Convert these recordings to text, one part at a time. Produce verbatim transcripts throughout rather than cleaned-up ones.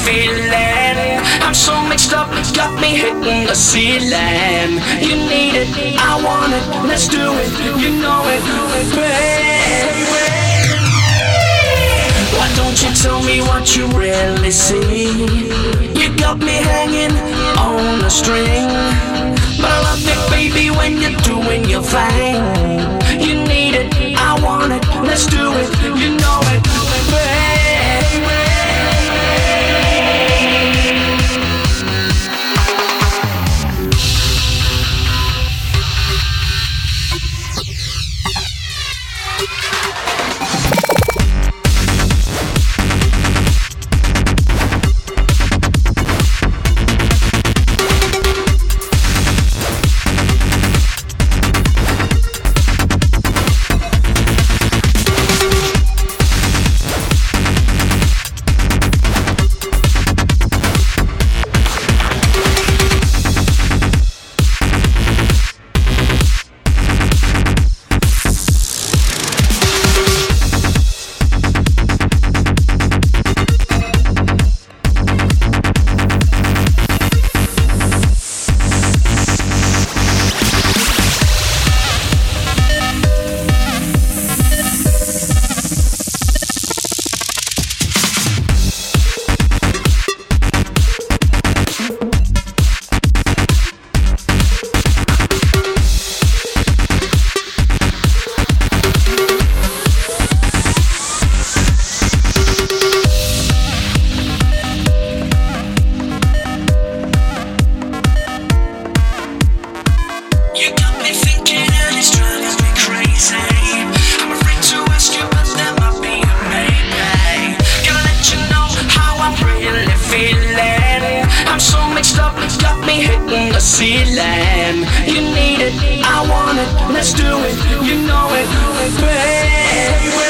feeling. I'm so mixed up, got me hitting the ceiling. You need it, I want it, let's do it, you know it, baby. Why don't you tell me what you really see? You got me hanging on a string, but I love it, baby, when you're doing your thing. You need it, I want it, let's do it, you know it, baby. Ceiling. You need it, I want it, let's do it, you know it, baby.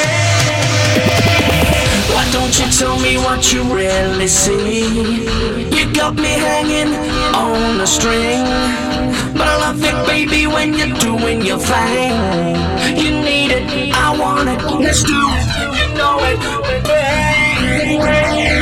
Why don't you tell me what you really see? You got me hanging on a string, but I love it, baby, when you're doing your thing. You need it, I want it, let's do it, you know it, baby.